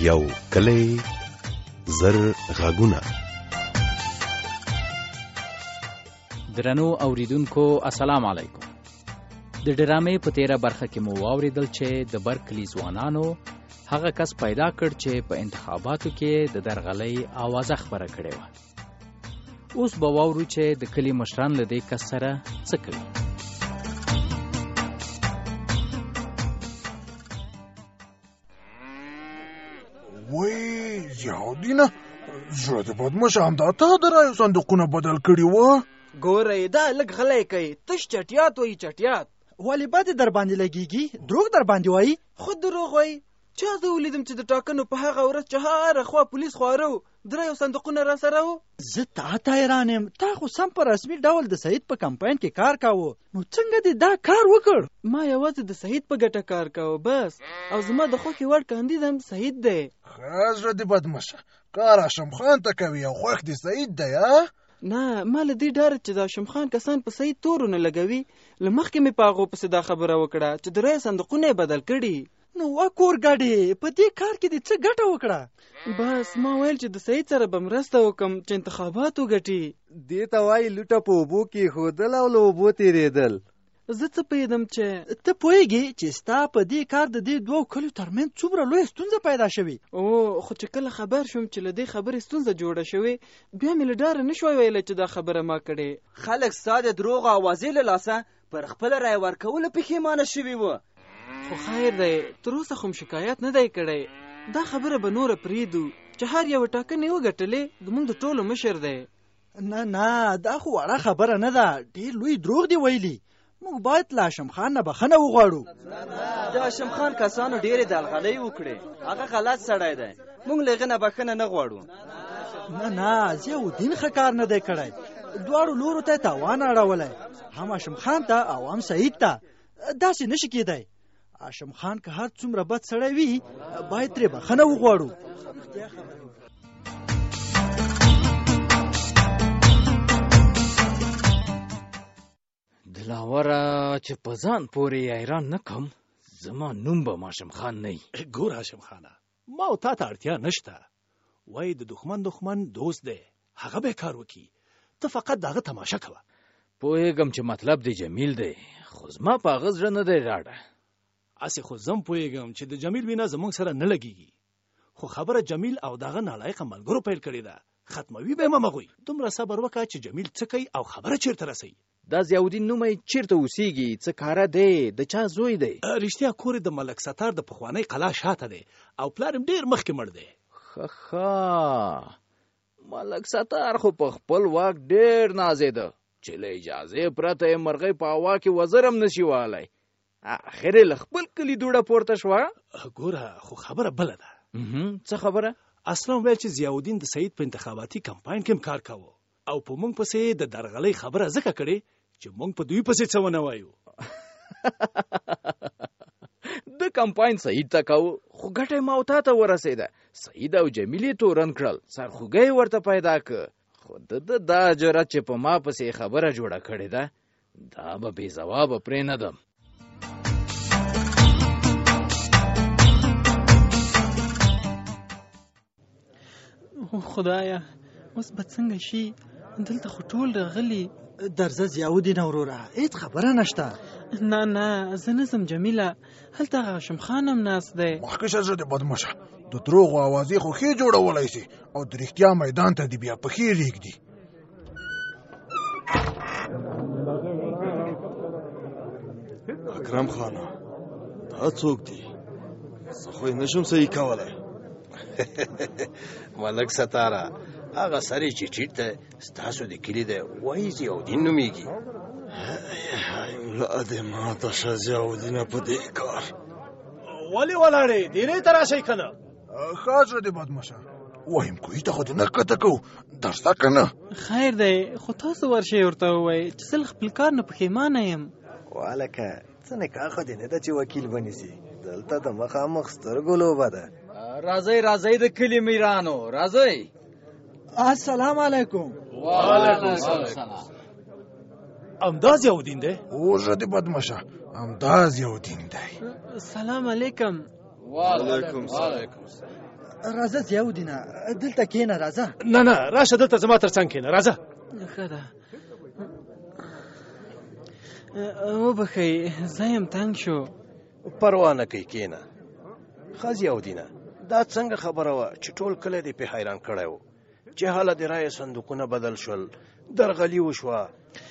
یو کلی زر غږونه. درنو اوریدونکو السلام علیکم. د ډرامې په تیره برخه کې مو واوریدل چې د برکلی ځوانانو هغه کس پیدا کړ چې په انتخاباتو کې د درغلۍ آوازه خبره کړې وه. اوس به واورو چې د کلي مشران له دې کس سره څه کوي. وای ضیاءالدینه، زړه دې بدمشه، همدا تا د رایو صندوقونه بدل کړي وه. ګوره دا لږ غلی کوي، تش چټیات وایي چټیات. ولې بد در باندې لګیږي؟ دروغ در باندې وایي؟ خود دروغ وایي. چا زه ولیدم چې د ټاکنو په هغه ورځ چې هره خوا پولیس خواره و، درېیو صندوقونه را سره و. زه تا ته حیران یم. تا خو سم په رسمي ډول د سعید په کمپاین کې کار کاوه، نو څنګه دې دا کار وکړ؟ ما یوازې د سعید په ګټه کار کاوه بس، او زما د خوښې وړ کاندید هم سعید دی. ښه زړه دې بدمشه، کار هاشم خان ته کوي او خوښ دې سعید دی. نه، ما له دې ډاره چې د هاشم خان کسان په سعید تورونه لګوي، له مخکې مې په هغو پسې دا خبره وکړه چې د رایو صندوقونه یې بدل کړي. نو وکور ګډې په دې کار کې دې څه ګټه وکړه؟ بس ما ویل چې د سعید سره به مرسته وکم چې انتخابات وګټي. دې ته وایي لوټه په اوبو کې ښودل او له اوبو تېرېدل. زه څه پوهېدم چې ته پوهېږې چې ستا په دې کار د دې دوو کلیو ترمنځ څومره لویه ستونزه پیدا شوې؟ خو چې کله خبر شوم چې له دې خبرې ستونزه جوړه شوې، بیا مې له ډاره نه شوی ویلی چې دا خبره ما کړې. خلک ستا د دروغو اوازې له لاسه پر خپله رای ورکولو پښیمانه شوي وه. خو خیر دی، تر اوسه خو شکایت نه دی کړی. دا خبره به نوره پرېږدو چې هر یوه ټاکنې وګټلې زموږ د ټولو مشر دی. نه دا خو وړه خبره نه ده، ډېر لوی دروغ دی ویلي. موږ باید له هاشم خان نه بخښنه وغواړو. د هاشم خان کسانو ډېرې دلغلۍ وکړې، هغه غلط سړی دی، موږ له هغه نه بخښنه نه غواړو. نه ضیاءالدین ښه کار نه دی کړی، دواړو لورو ته تاوان اړولی، هم هاشم خان ته او هم سعید ته. داسې نشي کېدی. هاشم خان که هر څومره بد سړی وي، باید ترې بخښنه وغواړو. دلاوره چې په ځان پورې حیران نه کم، زما نوم به هاشم خان نه وي. ګور هاشم خانه، ما او تا ته اړتیا نشته. وایي د دښمن دوست دی، هغه به کار وکړي، ته فقط دغه تماشه کوه. پوهېږم چې مطلب دی جمیل دی، خو زما په هغه زړه نه دی راډه. اسې خو زم پوهېږم چې د جمیل وینا زموږ سره نه لګېږي، خو خبره جمیل او دغه نالایقه ملګرو پیل کړې ده. ختموي به یې مه مغوئ. دومره صبر وکړه چې جمیل څه کوي او خبره چېرته رسوي. دا ضیاءالدین نومی چیرته اوسیږي؟ څه کاره دی؟ د چا زوی دی؟ رښتیا کور د ملک ستار د پخوانۍ قلا شاته دی او پلار هم ډېر مخکې مړ دی. ښه ملک ستار خو په خپل واک ډېر نازېده چې له اجازې پرته یې مرغۍ په هوا کې وزر هم نشي وهلی. اخر یې له خپل کلي دوړه پورته شوه. ګوره خو خبره بله ده. څه خبره؟ اصلا ویل چې ضیاءالدین د سعید په انتخاباتي کمپاین کې هم کار کاوه او په موږ پسې د درغلۍ خبره ځکه کړې چې موږ په دوی پسې څه ونه وایو. د کمپاین سعید ته کاوه، خو ګټه یې ما او تا ته ورسېده. سعید او جمیل یې تورن کړل، سرخوږی ورته پیدا کړ. خو د دا جرأت چې په ما پسې خبره جوړه کړې ده، دا به بې ځوابه پرې نه دم. خدایا اوس به څنګه شي؟ دلته خو ټول راغلي. درځه ضیاءالدین وروره، هېڅ خبره نشته. نه زه نه ځم جمیله، هلته هاشم خان هم ناست دی. مخکې شه زړه دې بدمشه، د دروغو اوازې خو ښې جوړولی شي او د رښتیا میدان ته دې بیا پښې رېږدي. اکرم خانه، دا څوک دی؟ زه خو یې نشم صحیح کولی. ملک ستاره، هغه سړی چې ټیټ دی ستاسو د کلي دی، وایي ضیاءالدین نومیږي. ملا دې ماته شه ضیاءالدینه په دې کار. ولې ولاړې؟ دیرې ته راشئ که نه؟ ښه زړه دې بدمشه، وایم کوهي ته خو دې نه ښکته کوو، درځه که نه؟ خیر دی، خو تاسو ورشئ ورته ووایئ چې زه له خپل کار نه پښیمانه یم. والکه څه نکاح خو دې نه ده چې وکیل ونیسي، دلته د مخامخ سترګو لوبه ده. راځئ د کلي میرانو، راځئ. السلام علیکم. وعلیکم السلام. امدا ضیاءالدین دی؟ او زړه دې بدمشه، امدا ضیاءالدین دی. سلام علیکم. وعلیکم السلام. راځه ضیاءالدینه دلته کښېنه راځه. نه راشه دلته زما تر څنګ کښېنه راځه. ښه ده وبښئ زه یم تنګ شو. پروا نه کوي کېنه. ښه ضیاءالدینه دا څنګه خبره وه چې ټول کلی دې پې حیران کړی و چې هله د رایې صندوقونه بدل شول درغلي وشوه.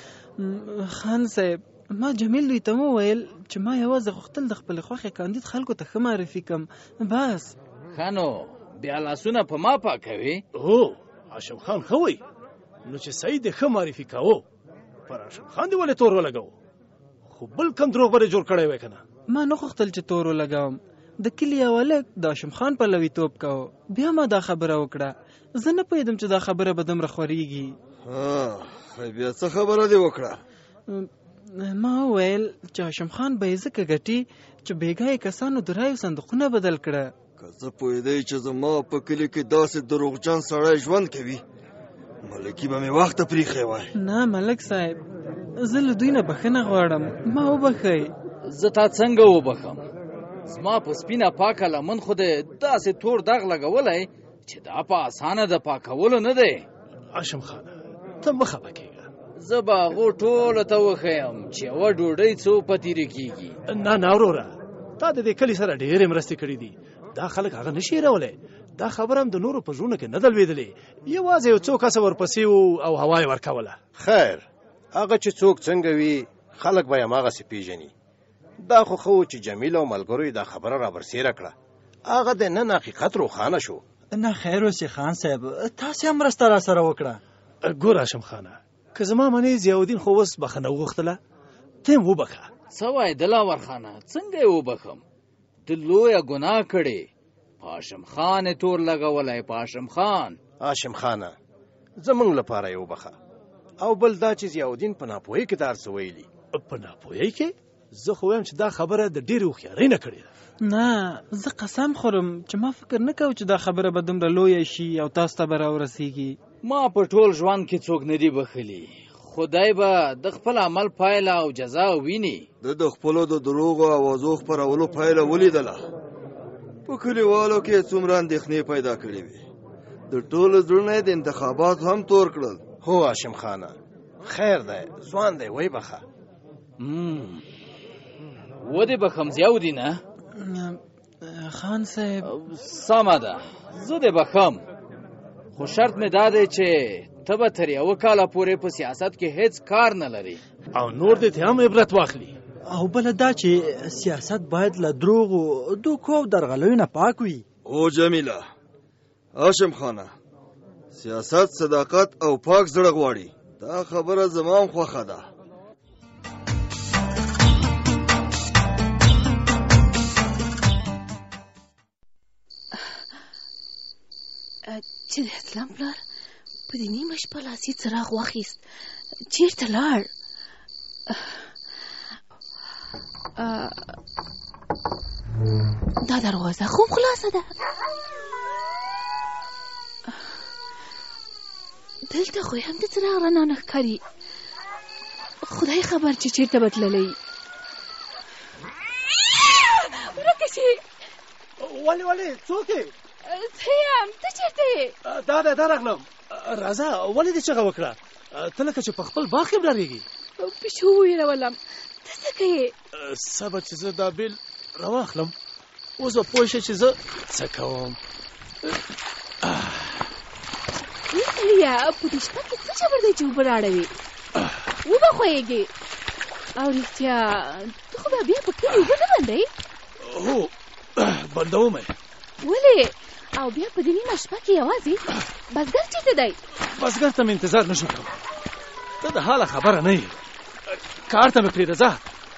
خان صاحب ما جمیل دوی ته وویل چې ما یوازې غوښتل د خپلې خوښې کاندید خلکو ته ښه معرفي کړم بس. ښه نو بیا لاسونه په ما پاکوي؟ هو هاشم خان ښه وایي نو چې سعید یې ښه معرفي کاوه پر هاشم خان دې ولې تور ولګاوه؟ خو بل کم دروغ به دې جوړ کړی وی که نه؟ ما نه غوښتل چې تور ولګوم. د کلي یو هلک د هاشم خان پلویتوب کوه بیا ما دا خبره وکړه. زه نه پوهېدم چې دا خبره به دومره خورېږي. بیا څه خبره دې وکړه؟ ما وویل چې هاشم خان به یې ځکه ګټي چې بېګاه کسانو د رایو صندوقونه بدل کړه. که زه پوهېدی چې زما په کلي کې داسې دروغجن سړی ژوند کوي ملکي به مې وخته پریښی وای. نه ملک صاحب زه له دوی نه بښنه غواړم ما وبښئ. زه تا څنګه وبښم؟ زما په سپینه پاکه لمن خو دې داسې تور داغ لګولی چې دا په اسانه د پاکولو نه دی. هاشم خان ته مه خفه کېږه. زه به هغو ټولو ته وښیم چې یوه ډوډۍ څو پتیرې کېږي. نه وروره تا د دې کلي سره ډېرې مرستې کړي دي. دا خلک هغه نشي هېرولی. دا خبره هم د نورو په زړونو کې نه ده لوېدلې. یوازې یو څو کسه ورپسې وو او هوا یې ورکوله. خیر هغه چې څوک څنګه وي خلک به یې هماغسې پېژني. دا خو ښه و چې جمیل او ملګرو یې دا خبره رابرسېره کړه. هغه د نن حقیقت روښانه شو. نه خیر اوسې خان صاحب تاسې هم مرسته را سره وکړه. ګور هاشم خانه که زما منې ضیاءالدین خو اوس بخښنه وغوښتله ته هم وبښه. څه وایې دلاور خانه څنګه یې وبښم؟ د لویه ګناه کړې. په هاشم خان یې تور لګولی. په هاشم خان خانه زمونږ لپاره یې وبښه. او بل دا چې ضیاءالدین په ناپوهۍ کې دا هر څه ویلي. په ناپوهۍ کې؟ زه خو وایم چې دا خبره د ډېرې هوښیارۍ نه کړې ده. نه زه قسم خورم چې ما فکر نه کوم چې دا خبره به دومره لویه شي او تاسو ته به راورسېږي. ما په ټول ژوند کې څوک نه دي بښلي. خدای به د خپل عمل پایله او جزا ویني. د خپلو د دروغو اوازو خپرولو پایله ولیدله. په کلیوالو کې څومره اندېښنې پیدا کړې وې. د ټولو زړونه یې د انتخاباتو هم تور کړل. هو هاشم خانه خیر دی ځوان دی وی بښه. ودې بښم ضیاءالدینه؟ خان صاحب سمه ده زه دې بښم خو شرط مې دا دی چې ته به تر یوه کاله پورې په سیاست کې هیڅ کار نه لري او نور دې ته هم عبرت واخلي. او بله دا چې سیاست باید له دروغو دوکو او درغلیو نه پاک وي. او جمیله هاشم خانه سیاست صداقت او پاک زړه غواړي. دا خبره زما هم خوښه ده. چې د اسلام پلار په دې نیمه شپه لاسي څراغ واخیست چېرته لاړ؟ دا دروازه خو خلاصه ده. دلته خو هم د څراغ رڼا نه ښکاري. خدای خبر چې چېرته به تللی. ورکه شي. ولې څوک یې؟ زه یم ته چېرته یې؟ دا راغلم. راځه ولې دې چغه وکړه؟ ته لکه چې په خپل باغ کې ډارېږي. پیشو وویرولم. ته څه کوې؟ صبر چې زه دا بیل راواخلم. اوس به پوه شې چې زه څه کوم. سړیه په دې شپه کې څه جبر دی چې اوبه راړوې؟ وبه خویږې. او رښتیا ته خو بیا په کلي اوبه نه بندوې؟ هو بندوم یې. ولې؟ او بیا په دې نیمه شپه کې یوازې بزګر چېرته دی؟ بزګر ته مې انتظار نه شو کولی. ته د حاله خبره نه یې. کار ته مې پرېږده ځه.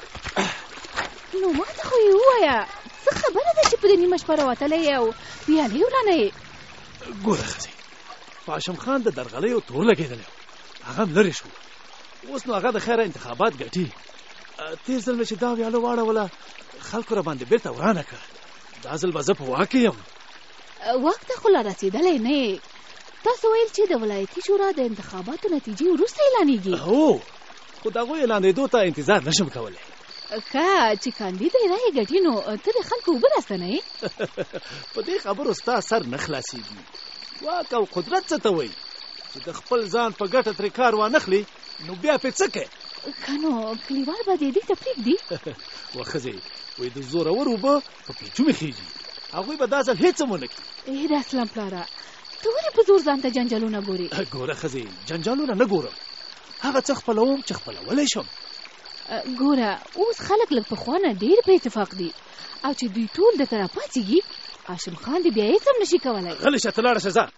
نو ما ته خو یې ووایه څه خبره ده چې په دې نیمه شپه راوتلی یې او ویالې ورانه یې؟ ګوره ښځې په هاشم خان د درغلیو تور لګېدلی و. هغه هم لرې شو. اوس نو هغه د خیره انتخابات ګټي. تېر ځل مې چې دا ویاله واړوله خلکو را باندې بېرته ورانه کړه. دا ځل به زه په واک کې یم. واک ته خو لا رسېدلی نه یې. تاسو ویل چې د ولایتي شورا د انتخاباتو نتیجې وروسته اعلانېږي. هو خو د هغوی اعلانېدو ته انتظار نشم کولی. که چې کاندید یې رایې ګټي نو ته د خلکو اوبه راستنوې. په دې خبرو ستا سر نه خلاصېږي. واک او قدرت څه ته وایي چې د خپل ځان په ګټه ترې کار وانخلي نو بیا پې څه کوې؟ که نو کلیوال به دې ته پرېږدي. و ښځې وایي د زورور اوبه په پیچومې خېږي. هغوی به دا ځل هېڅ هم ونه کړي. د اسلام پلاره ته ولې په زور ځان ته جنجالونه ګورې؟ ګوره ښځې جنجالونه نه ګورم، هغه څه خپلوم چې خپلولی شم. ګوره اوس خلک لږ پخوا نه ډېر په اتفاق دي او چې دوی ټول درته راپاڅېږي هاشم خان دې بیا هېڅ هم نشي کولی. غلی شه ته لاړه شه ځه.